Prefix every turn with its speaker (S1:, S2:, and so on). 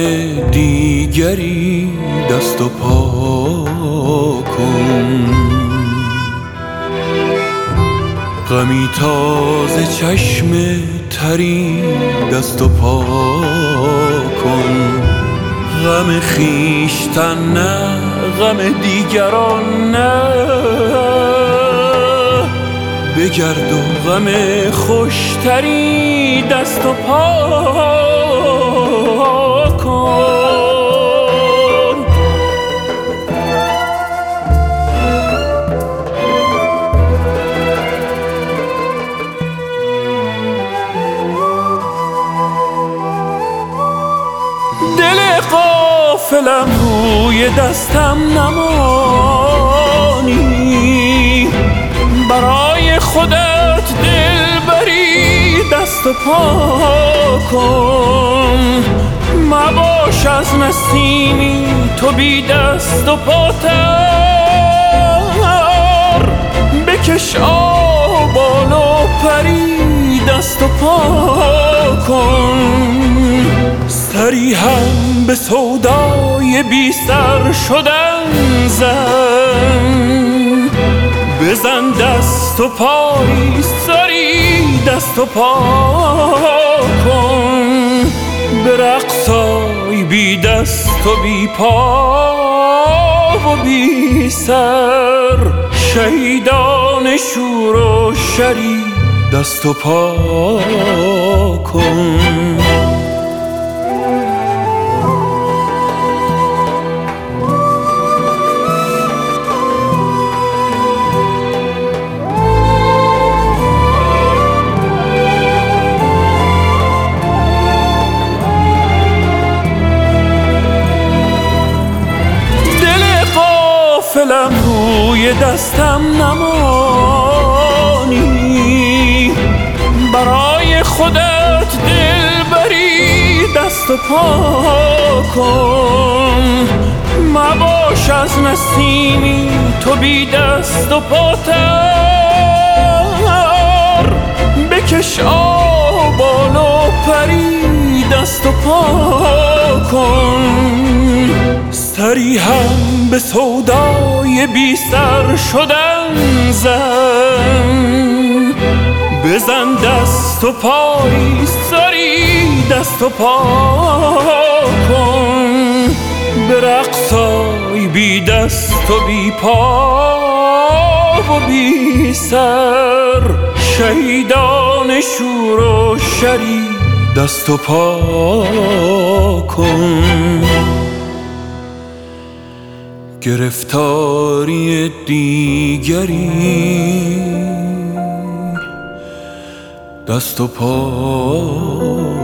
S1: دیگری دست و پا کن، غمی تازه چشم تری دست و پا کن. غم خویشتن نه، غم دیگران نه، بگرد و غم خوشتری دست و پا کن. دل غافلم روی دستم نمانی، برای خودت دل بری دست و پا کن. مباش از نسیمی تو بی دست و پاتر، بکش آبان و پری دست و پا کن. سری هم به سودای بی سر شدن زن، بزن دست و پای سری دست و پا کن. به رقصای بی دست و بی پا و بی سر، شهیدان شور و شری دست و پا کن. غافلم روی دستم نمانی، برای خودت دل بری دست و پا کن. مباش از نسیمی تو بی دست و پاتر، بکش آبان و پری دست و پا کن. سری هم به سودای بی سر شدن زن، بزن دست و پای سری دست و پا کن. به رقصای بی دست و بی پا و بی سر، شهیدان شور و شری دست و پا کن. گرفتاری دیگری دست و پا